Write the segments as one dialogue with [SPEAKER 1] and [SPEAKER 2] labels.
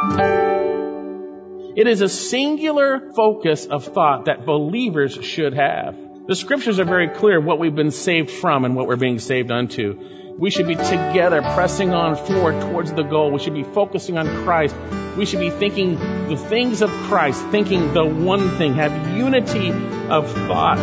[SPEAKER 1] It is a singular focus of thought that believers should have. The scriptures are very clear what we've been saved from and what we're being saved unto. We should be together, pressing on forward towards the goal. We should be focusing on Christ. We should be thinking the things of Christ, thinking the one thing, have unity of thought.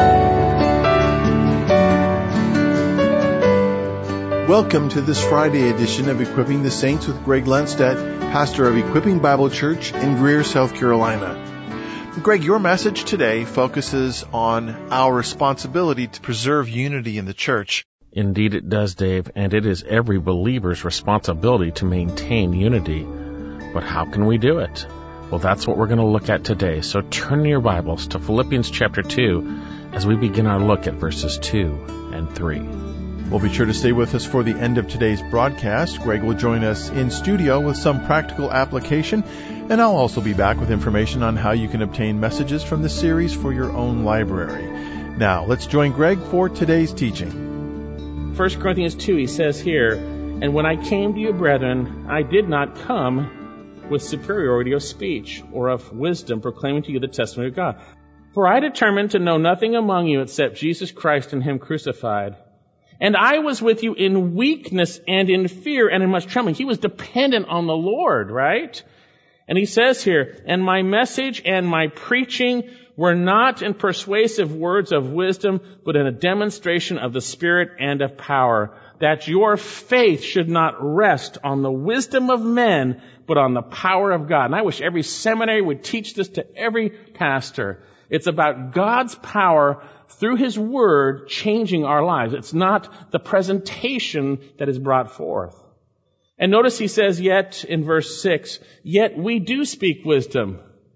[SPEAKER 2] Welcome to this Friday edition of Equipping the Saints with Greg Lundstedt, pastor of Equipping Bible Church in Greer, South Carolina. Greg, your message today focuses on our responsibility to preserve unity in the church.
[SPEAKER 1] Indeed it does, Dave, and it is every believer's responsibility to maintain unity. But how can we do it? Well, that's what we're going to look at today. So turn your Bibles to Philippians chapter 2 as we begin our look at verses 2 and 3.
[SPEAKER 2] Well, be sure to stay with us for the end of today's broadcast. Greg will join us in studio with some practical application, and I'll also be back with information on how you can obtain messages from the series for your own library. Now, let's join Greg for today's teaching.
[SPEAKER 1] 1 Corinthians 2, he says here, "And when I came to you, brethren, I did not come with superiority of speech or of wisdom, proclaiming to you the testimony of God. For I determined to know nothing among you except Jesus Christ and Him crucified. And I was with you in weakness and in fear and in much trembling." He was dependent on the Lord, right? And he says here, "And my message and my preaching were not in persuasive words of wisdom, but in a demonstration of the Spirit and of power, that your faith should not rest on the wisdom of men, but on the power of God." And I wish every seminary would teach this to every pastor. It's about God's power through His Word changing our lives. It's not the presentation that is brought forth. And notice he says, yet, in verse 6, "Yet we do speak wisdom."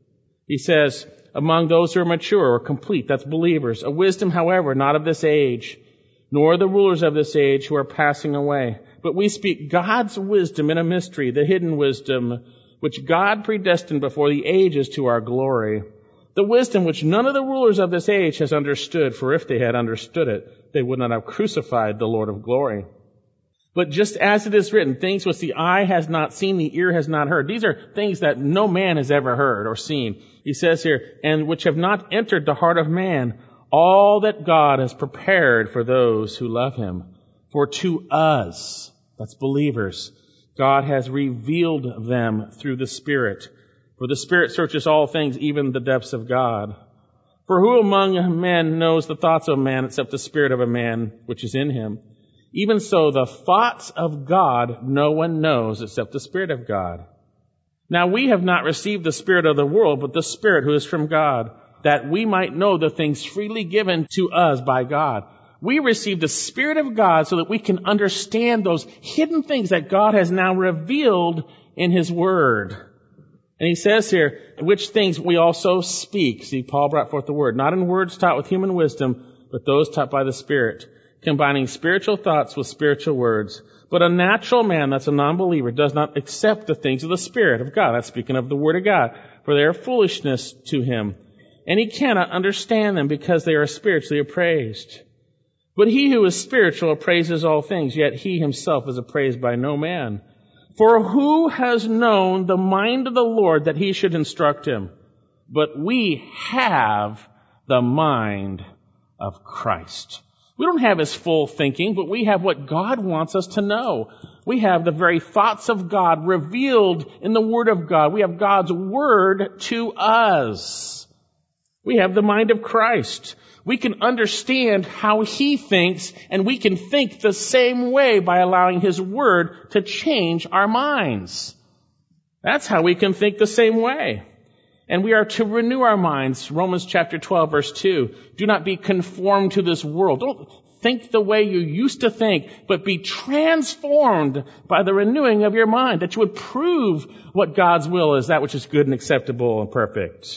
[SPEAKER 1] He says, "Among those who are mature or complete," that's believers, "a wisdom, however, not of this age, nor the rulers of this age who are passing away. But we speak God's wisdom in a mystery, the hidden wisdom, which God predestined before the ages to our glory. The wisdom which none of the rulers of this age has understood, for if they had understood it, they would not have crucified the Lord of glory. But just as it is written, things which the eye has not seen, the ear has not heard." These are things that no man has ever heard or seen. He says here, "And which have not entered the heart of man, all that God has prepared for those who love Him. For to us," that's believers, "God has revealed them through the Spirit. For the Spirit searches all things, even the depths of God. For who among men knows the thoughts of man except the spirit of a man which is in him? Even so, the thoughts of God no one knows except the Spirit of God. Now we have not received the spirit of the world, but the Spirit who is from God, that we might know the things freely given to us by God." We received the Spirit of God so that we can understand those hidden things that God has now revealed in His Word. And he says here, "Which things we also speak." See, Paul brought forth the word, "not in words taught with human wisdom, but those taught by the Spirit, combining spiritual thoughts with spiritual words. But a natural man," that's a non-believer, "does not accept the things of the Spirit of God." That's speaking of the Word of God. "For they are foolishness to him, and he cannot understand them because they are spiritually appraised. But he who is spiritual appraises all things, yet he himself is appraised by no man. For who has known the mind of the Lord that He should instruct him? But we have the mind of Christ." We don't have His full thinking, but we have what God wants us to know. We have the very thoughts of God revealed in the Word of God. We have God's Word to us. We have the mind of Christ. We can understand how He thinks, and we can think the same way by allowing His Word to change our minds. That's how we can think the same way. And we are to renew our minds. Romans chapter 12, verse 2. "Do not be conformed to this world." Don't think the way you used to think, but be transformed by the renewing of your mind, that you would prove what God's will is, that which is good and acceptable and perfect.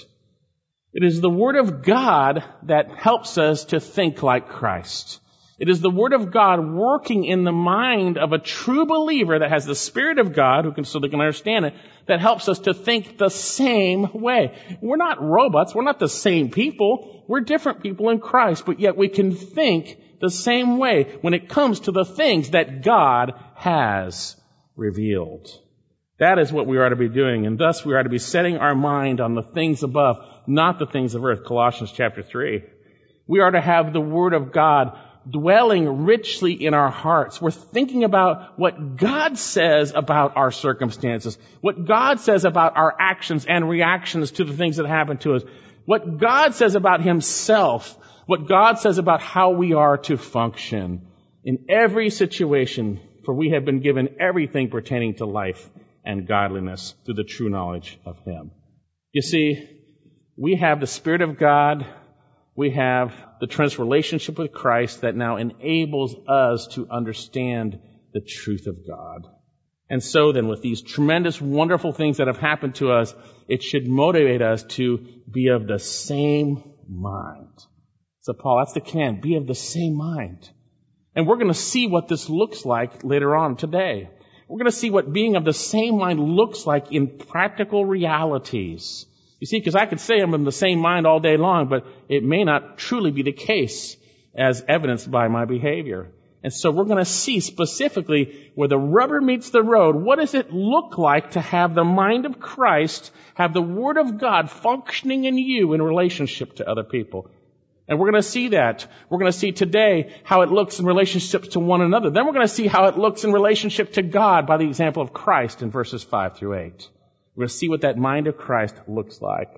[SPEAKER 1] It is the Word of God that helps us to think like Christ. It is the Word of God working in the mind of a true believer that has the Spirit of God, so they can understand it, that helps us to think the same way. We're not robots. We're not the same people. We're different people in Christ, but yet we can think the same way when it comes to the things that God has revealed. That is what we are to be doing, and thus we are to be setting our mind on the things above, not the things of earth, Colossians chapter 3. We are to have the Word of God dwelling richly in our hearts. We're thinking about what God says about our circumstances, what God says about our actions and reactions to the things that happen to us, what God says about Himself, what God says about how we are to function in every situation, for we have been given everything pertaining to life and godliness through the true knowledge of Him. You see, we have the Spirit of God. We have the tremendous relationship with Christ that now enables us to understand the truth of God. And so then, with these tremendous, wonderful things that have happened to us, it should motivate us to be of the same mind. So Paul, that's the command. Be of the same mind. And we're going to see what this looks like later on today. We're going to see what being of the same mind looks like in practical realities. You see, because I could say I'm in the same mind all day long, but it may not truly be the case as evidenced by my behavior. And so we're going to see specifically where the rubber meets the road, what does it look like to have the mind of Christ, have the Word of God functioning in you in relationship to other people. And we're going to see that. We're going to see today how it looks in relationship to one another. Then we're going to see how it looks in relationship to God by the example of Christ in verses 5 through 8. We're going to see what that mind of Christ looks like.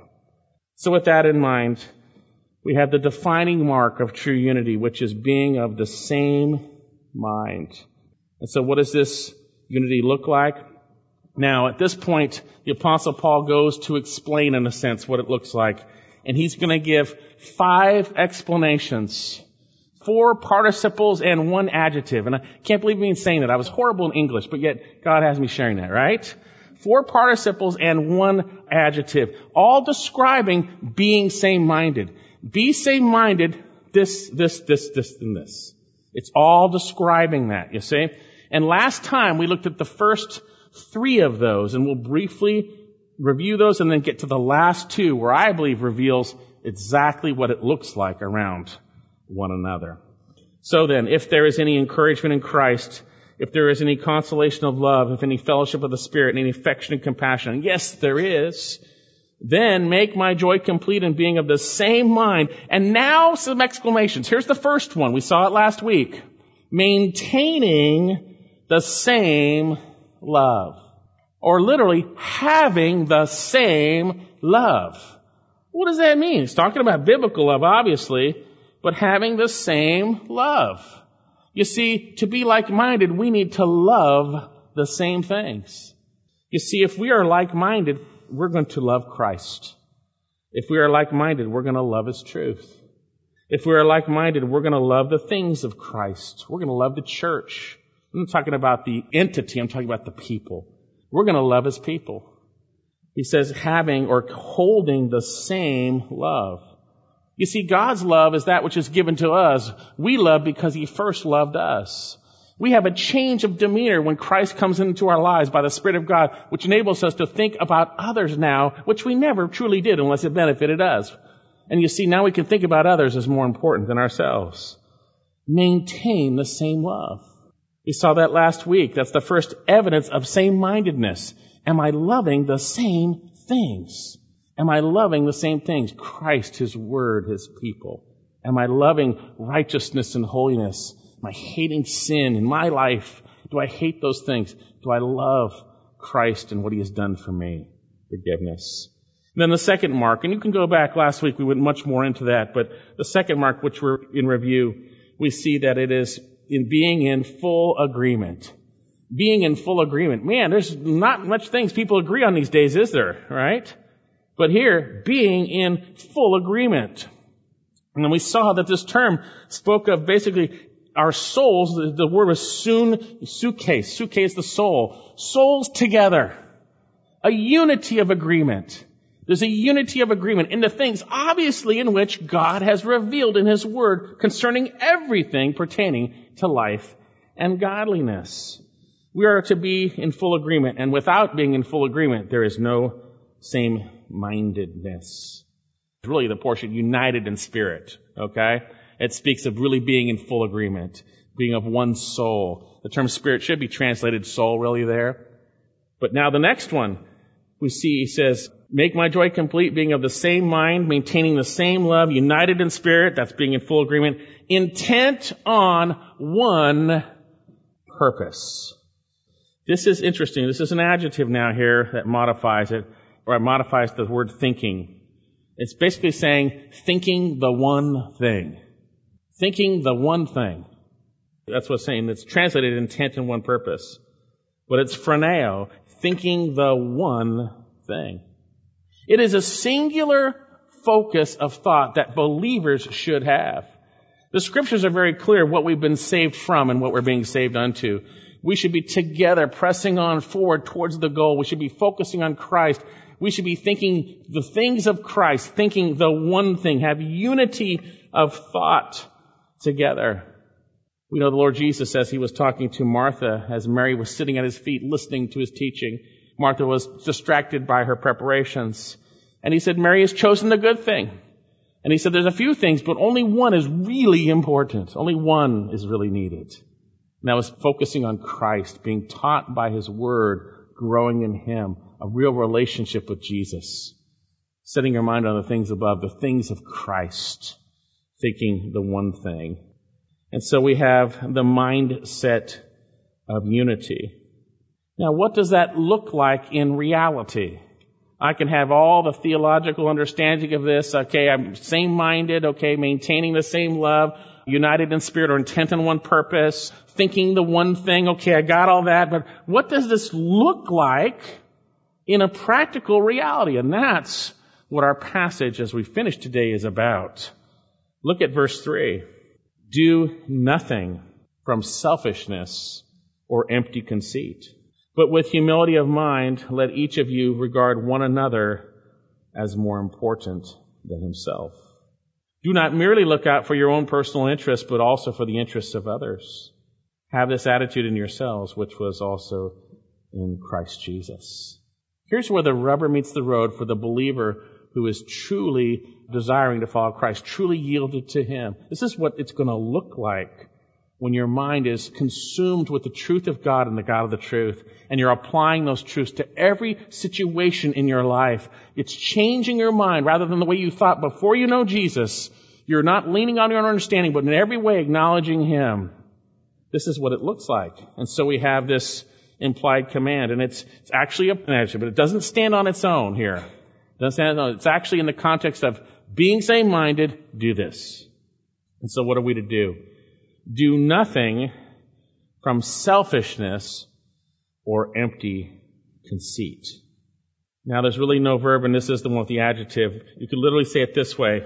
[SPEAKER 1] So with that in mind, we have the defining mark of true unity, which is being of the same mind. And so what does this unity look like? Now, at this point, the Apostle Paul goes to explain, in a sense, what it looks like. And he's going to give 5 explanations, 4 participles and 1 adjective. And I can't believe me saying that. I was horrible in English, but yet God has me sharing that, right? 4 participles and 1 adjective, all describing being same-minded. Be same-minded, this, and this. It's all describing that, you see? And last time we looked at the first 3 of those, and we'll briefly review those and then get to the last 2, where I believe reveals exactly what it looks like around one another. So then, if there is any encouragement in Christ, if there is any consolation of love, if any fellowship of the Spirit, any affection and compassion, and yes, there is, then make my joy complete in being of the same mind. And now some exclamations. Here's the first one. We saw it last week. Maintaining the same love. Or literally, having the same love. What does that mean? It's talking about biblical love, obviously, but having the same love. You see, to be like-minded, we need to love the same things. You see, if we are like-minded, we're going to love Christ. If we are like-minded, we're going to love His truth. If we are like-minded, we're going to love the things of Christ. We're going to love the church. I'm not talking about the entity, I'm talking about the people. We're going to love His people. He says having or holding the same love. You see, God's love is that which is given to us. We love because He first loved us. We have a change of demeanor when Christ comes into our lives by the Spirit of God, which enables us to think about others now, which we never truly did unless it benefited us. And you see, now we can think about others as more important than ourselves. Maintain the same love. We saw that last week. That's the first evidence of same-mindedness. Am I loving the same things? Am I loving the same things? Christ, His Word, His people. Am I loving righteousness and holiness? Am I hating sin in my life? Do I hate those things? Do I love Christ and what He has done for me? Forgiveness. And then the second mark, and you can go back last week, we went much more into that, but the second mark, which we're in review, we see that it is in being in full agreement. Being in full agreement. Man, there's not much things people agree on these days, is there? Right? But here, being in full agreement. And then we saw that this term spoke of basically our souls. The word was suke, the soul. Souls together. A unity of agreement. There's a unity of agreement in the things, obviously, in which God has revealed in His Word concerning everything pertaining to life and godliness. We are to be in full agreement, and without being in full agreement, there is no same-mindedness. It's really the portion united in spirit, okay? It speaks of really being in full agreement, being of one soul. The term spirit should be translated soul really there. But now the next one, we see, he says, make my joy complete, being of the same mind, maintaining the same love, united in spirit, that's being in full agreement, intent on one purpose. This is interesting. This is an adjective now here that modifies it, or it modifies the word thinking. It's basically saying, thinking the one thing. Thinking the one thing. That's what it's saying. It's translated intent and one purpose. But it's phroneo, thinking the one thing. It is a singular focus of thought that believers should have. The scriptures are very clear what we've been saved from and what we're being saved unto. We should be together, pressing on forward towards the goal. We should be focusing on Christ. We should be thinking the things of Christ, thinking the one thing, have unity of thought together. We know the Lord Jesus says he was talking to Martha as Mary was sitting at his feet listening to his teaching. Martha was distracted by her preparations. And he said, Mary has chosen the good thing. And he said, there's a few things, but only one is really important. Only one is really needed. And that was focusing on Christ, being taught by his word, growing in him, a real relationship with Jesus. Setting your mind on the things above, the things of Christ, thinking the one thing. And so we have the mindset of unity. Now, what does that look like in reality? I can have all the theological understanding of this. Okay, I'm same-minded. Okay, maintaining the same love, united in spirit or intent on one purpose, thinking the one thing. Okay, I got all that. But what does this look like in a practical reality? And that's what our passage as we finish today is about. Look at verse 3. Do nothing from selfishness or empty conceit, but with humility of mind, let each of you regard one another as more important than himself. Do not merely look out for your own personal interests, but also for the interests of others. Have this attitude in yourselves, which was also in Christ Jesus. Here's where the rubber meets the road for the believer who is truly desiring to follow Christ, truly yielded to him. This is what it's going to look like when your mind is consumed with the truth of God and the God of the truth, and you're applying those truths to every situation in your life. It's changing your mind rather than the way you thought before you know Jesus. You're not leaning on your own understanding, but in every way acknowledging him. This is what it looks like. And so we have this implied command, and it's actually an adjective, but it doesn't stand on its own here. It doesn't stand on its own. It's actually in the context of being same-minded, do this. And so what are we to do? Do nothing from selfishness or empty conceit. Now, there's really no verb, and this is the one with the adjective. You could literally say it this way.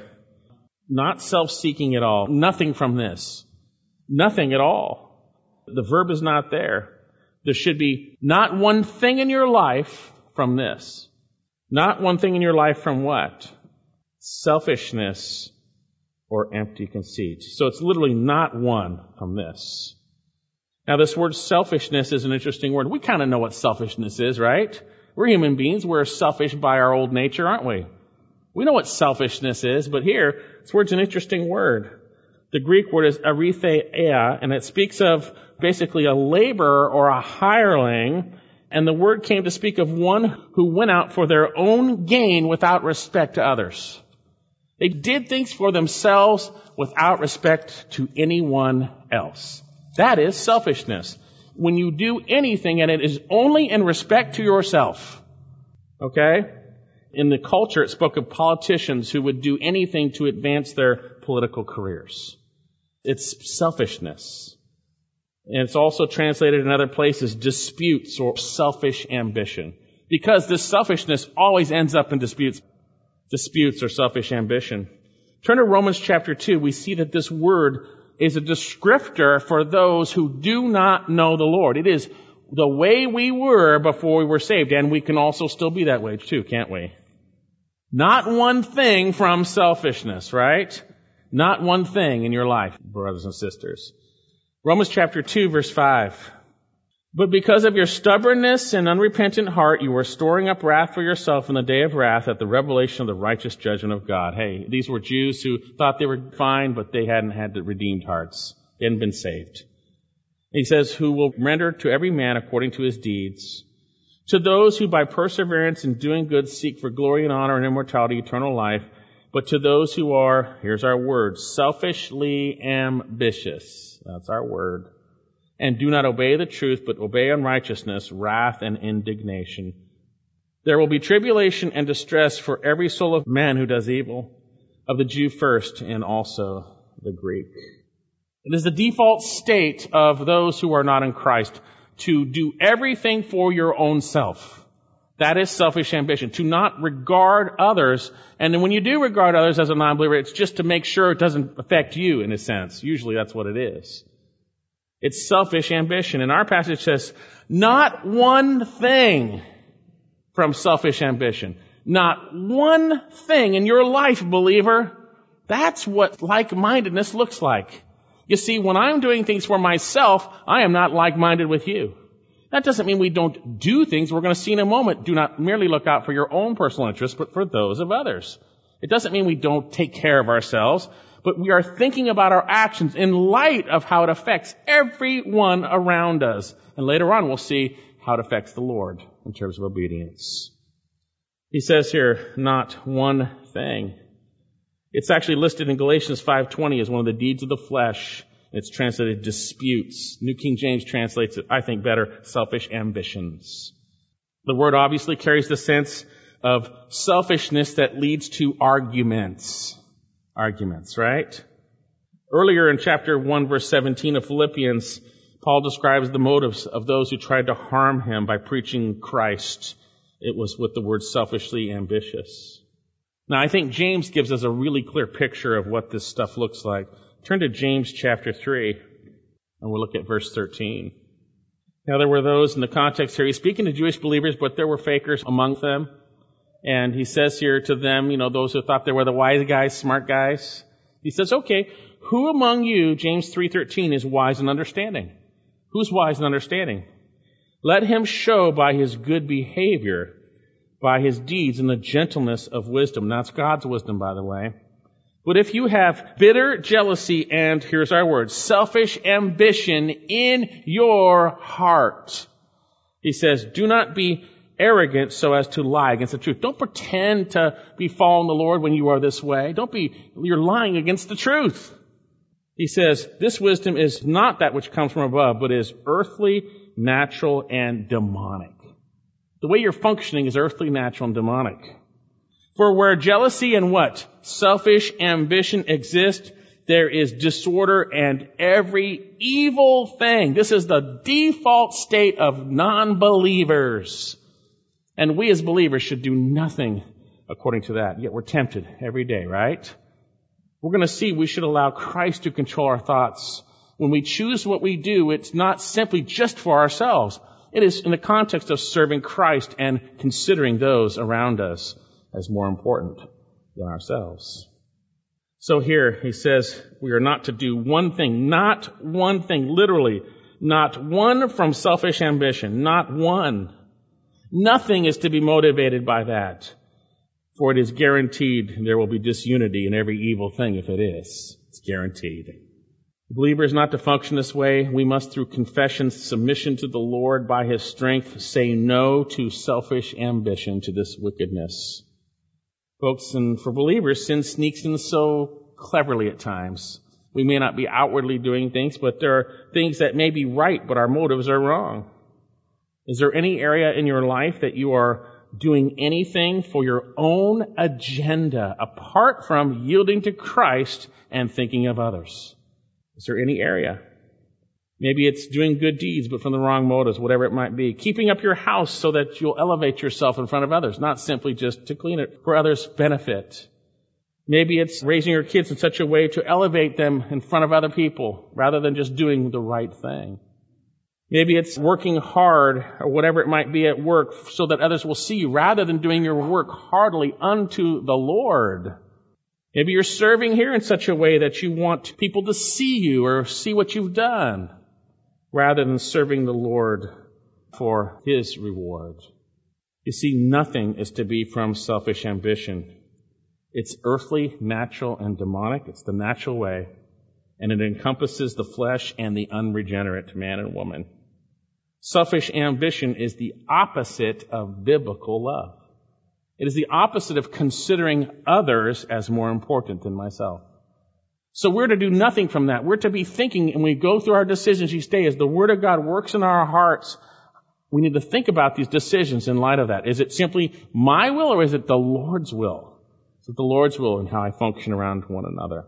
[SPEAKER 1] Not self-seeking at all. Nothing from this. Nothing at all. The verb is not there. There should be not one thing in your life from this. Not one thing in your life from what? Selfishness or empty conceit. So it's literally not one from this. Now, this word selfishness is an interesting word. We kind of know what selfishness is, right? We're human beings. We're selfish by our old nature, aren't we? We know what selfishness is, but here, this word's an interesting word. The Greek word is arithea, and it speaks of basically a laborer or a hireling, and the word came to speak of one who went out for their own gain without respect to others. They did things for themselves without respect to anyone else. That is selfishness. When you do anything and it is only in respect to yourself. Okay? In the culture, it spoke of politicians who would do anything to advance their political careers. It's selfishness. And it's also translated in other places, disputes or selfish ambition. Because this selfishness always ends up in disputes. Disputes or selfish ambition. Turn to Romans chapter 2. We see that this word is a descriptor for those who do not know the Lord. It is the way we were before we were saved, and we can also still be that way too, can't we? Not one thing from selfishness, right? Not one thing in your life, brothers and sisters. Romans chapter 2, verse 5. But because of your stubbornness and unrepentant heart, you are storing up wrath for yourself in the day of wrath at the revelation of the righteous judgment of God. Hey, these were Jews who thought they were fine, but they hadn't had the redeemed hearts. They hadn't been saved. He says, who will render to every man according to his deeds. To those who by perseverance in doing good seek for glory and honor and immortality, eternal life, but to those who are, here's our word, selfishly ambitious, that's our word, and do not obey the truth, but obey unrighteousness, wrath, and indignation. There will be tribulation and distress for every soul of man who does evil, of the Jew first, and also the Greek. It is the default state of those who are not in Christ to do everything for your own self. That is selfish ambition, to not regard others. And then when you do regard others as a non-believer, it's just to make sure it doesn't affect you, in a sense. Usually that's what it is. It's selfish ambition. And our passage says, not one thing from selfish ambition. Not one thing in your life, believer. That's what like-mindedness looks like. You see, when I'm doing things for myself, I am not like-minded with you. That doesn't mean we don't do things we're going to see in a moment. Do not merely look out for your own personal interests, but for those of others. It doesn't mean we don't take care of ourselves, but we are thinking about our actions in light of how it affects everyone around us. And later on, we'll see how it affects the Lord in terms of obedience. He says here, not one thing. It's actually listed in Galatians 5:20 as one of the deeds of the flesh. It's translated disputes. New King James translates it, I think, better, selfish ambitions. The word obviously carries the sense of selfishness that leads to arguments. Arguments, right? Earlier in chapter 1, verse 17 of Philippians, Paul describes the motives of those who tried to harm him by preaching Christ. It was with the word selfishly ambitious. Now, I think James gives us a really clear picture of what this stuff looks like. Turn to James chapter 3, and we'll look at verse 13. Now, there were those in the context here. He's speaking to Jewish believers, but there were fakers among them. And he says here to them, those who thought they were the wise guys, smart guys. He says, okay, who among you, James 3:13, is wise and understanding? Who's wise and understanding? Let him show by his good behavior, by his deeds, and the gentleness of wisdom. That's God's wisdom, by the way. But if you have bitter jealousy and, here's our word, selfish ambition in your heart, he says, do not be arrogant so as to lie against the truth. Don't pretend to be following the Lord when you are this way. You're lying against the truth. He says, this wisdom is not that which comes from above, but is earthly, natural, and demonic. The way you're functioning is earthly, natural, and demonic. For where jealousy and what? Selfish ambition exist, there is disorder and every evil thing. This is the default state of non-believers. And we as believers should do nothing according to that. Yet we're tempted every day, right? We're going to see we should allow Christ to control our thoughts. When we choose what we do, it's not simply just for ourselves. It is in the context of serving Christ and considering those around us as more important than ourselves. So here he says we are not to do one thing, literally, not one from selfish ambition, not one. Nothing is to be motivated by that, for it is guaranteed there will be disunity in every evil thing if it is. It's guaranteed. The believer is not to function this way. We must, through confession, submission to the Lord by his strength, say no to selfish ambition, to this wickedness. Folks, and for believers, sin sneaks in so cleverly at times. We may not be outwardly doing things, but there are things that may be right, but our motives are wrong. Is there any area in your life that you are doing anything for your own agenda, apart from yielding to Christ and thinking of others? Is there any area? Maybe it's doing good deeds, but from the wrong motives, whatever it might be. Keeping up your house so that you'll elevate yourself in front of others, not simply just to clean it for others' benefit. Maybe it's raising your kids in such a way to elevate them in front of other people, rather than just doing the right thing. Maybe it's working hard, or whatever it might be at work, so that others will see you, rather than doing your work heartily unto the Lord. Maybe you're serving here in such a way that you want people to see you or see what you've done, rather than serving the Lord for his reward. You see, nothing is to be from selfish ambition. It's earthly, natural, and demonic. It's the natural way, and it encompasses the flesh and the unregenerate man and woman. Selfish ambition is the opposite of biblical love. It is the opposite of considering others as more important than myself. So we're to do nothing from that. We're to be thinking, and we go through our decisions each day as the Word of God works in our hearts. We need to think about these decisions in light of that. Is it simply my will, or is it the Lord's will? Is it the Lord's will in how I function around one another?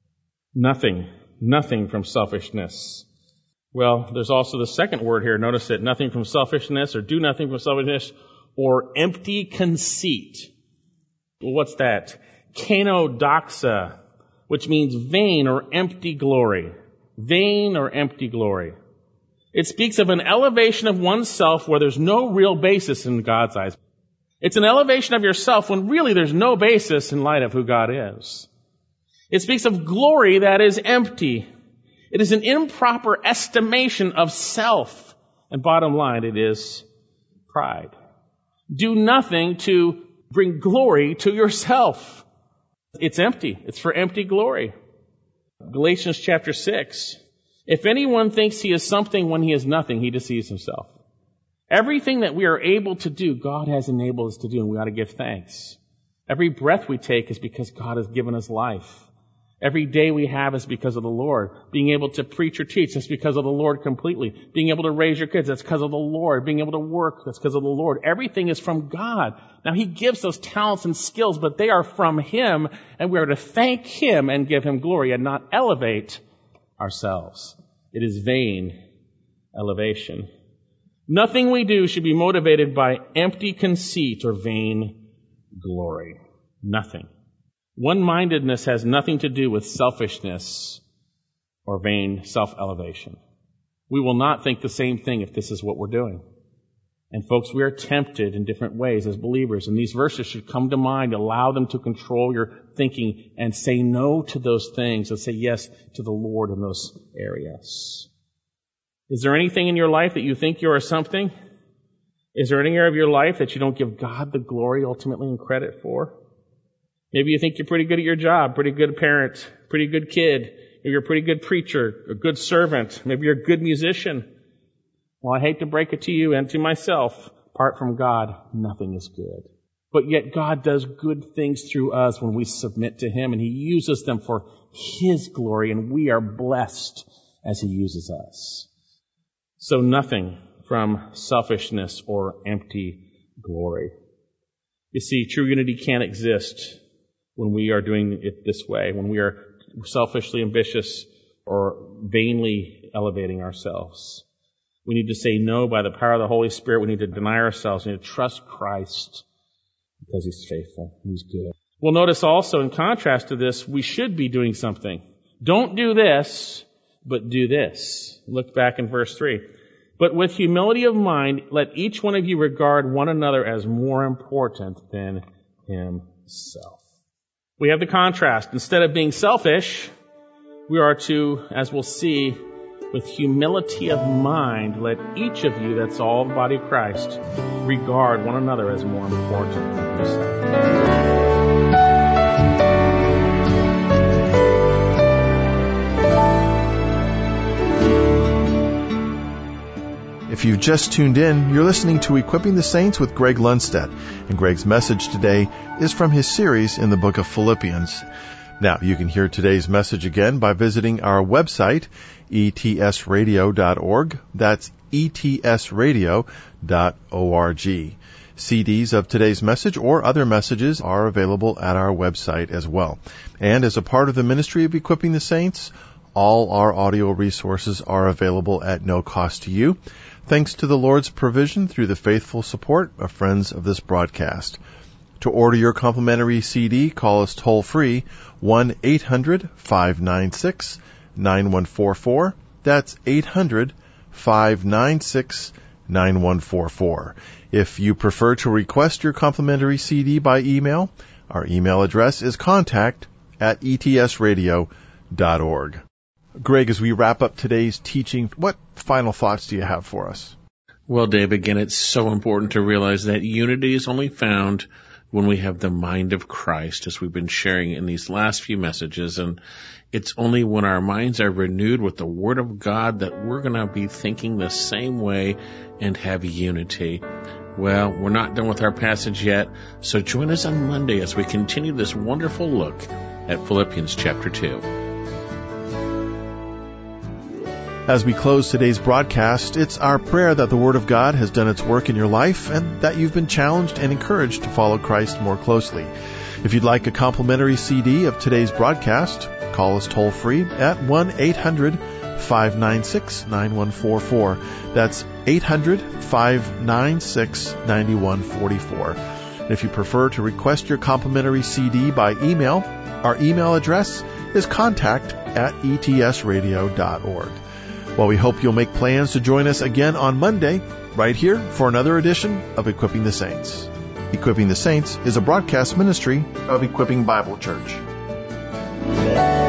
[SPEAKER 1] Nothing from selfishness. Well, there's also the second word here. Notice it, nothing from selfishness, or do nothing from selfishness, or empty conceit. Well, what's that? Kenodoxa, which means vain or empty glory. Vain or empty glory. It speaks of an elevation of oneself where there's no real basis in God's eyes. It's an elevation of yourself when really there's no basis in light of who God is. It speaks of glory that is empty. It is an improper estimation of self. And bottom line, it is pride. Do nothing to bring glory to yourself. It's empty. It's for empty glory. Galatians chapter 6. If anyone thinks he is something when he is nothing, he deceives himself. Everything that we are able to do, God has enabled us to do, and we ought to give thanks. Every breath we take is because God has given us life. Every day we have is because of the Lord. Being able to preach or teach, that's because of the Lord completely. Being able to raise your kids, that's because of the Lord. Being able to work, that's because of the Lord. Everything is from God. Now, He gives those talents and skills, but they are from Him, and we are to thank Him and give Him glory and not elevate ourselves. It is vain elevation. Nothing we do should be motivated by empty conceit or vain glory. Nothing. One-mindedness has nothing to do with selfishness or vain self-elevation. We will not think the same thing if this is what we're doing. And folks, we are tempted in different ways as believers, and these verses should come to mind, allow them to control your thinking, and say no to those things and say yes to the Lord in those areas. Is there anything in your life that you think you are something? Is there any area of your life that you don't give God the glory ultimately and credit for? Maybe you think you're pretty good at your job, pretty good parent, pretty good kid. Maybe you're a pretty good preacher, a good servant. Maybe you're a good musician. Well, I hate to break it to you and to myself. Apart from God, nothing is good. But yet God does good things through us when we submit to Him, and He uses them for His glory, and we are blessed as He uses us. So nothing from selfishness or empty glory. You see, true unity can't exist when we are doing it this way, when we are selfishly ambitious or vainly elevating ourselves. We need to say no by the power of the Holy Spirit. We need to deny ourselves. We need to trust Christ because He's faithful. He's good. Well, notice also, in contrast to this, we should be doing something. Don't do this, but do this. Look back in verse 3. But with humility of mind, let each one of you regard one another as more important than himself. We have the contrast. Instead of being selfish, we are to, as we'll see, with humility of mind, let each of you, that's all the body of Christ, regard one another as more important than himself.
[SPEAKER 2] If you've just tuned in, you're listening to Equipping the Saints with Greg Lundstedt, and Greg's message today is from his series in the book of Philippians. Now, you can hear today's message again by visiting our website, etsradio.org. That's etsradio.org. CDs of today's message or other messages are available at our website as well. And as a part of the ministry of Equipping the Saints, all our audio resources are available at no cost to you, thanks to the Lord's provision through the faithful support of friends of this broadcast. To order your complimentary CD, call us toll-free, 1-800-596-9144. That's 800-596-9144. If you prefer to request your complimentary CD by email, our email address is contact@etsradio.org. Greg, as we wrap up today's teaching, what final thoughts do you have for us?
[SPEAKER 3] Well, Dave, again, it's so important to realize that unity is only found
[SPEAKER 1] when we have the mind of Christ, as we've been sharing in these last few messages. And it's only when our minds are renewed with the Word of God that we're going to be thinking the same way and have unity. Well, we're not done with our passage yet, so join us on Monday as we continue this wonderful look at Philippians chapter 2.
[SPEAKER 2] As we close today's broadcast, it's our prayer that the Word of God has done its work in your life and that you've been challenged and encouraged to follow Christ more closely. If you'd like a complimentary CD of today's broadcast, call us toll-free at 1-800-596-9144. That's 800-596-9144. And if you prefer to request your complimentary CD by email, our email address is contact@etsradio.org. Well, we hope you'll make plans to join us again on Monday, right here, for another edition of Equipping the Saints. Equipping the Saints is a broadcast ministry of Equipping Bible Church.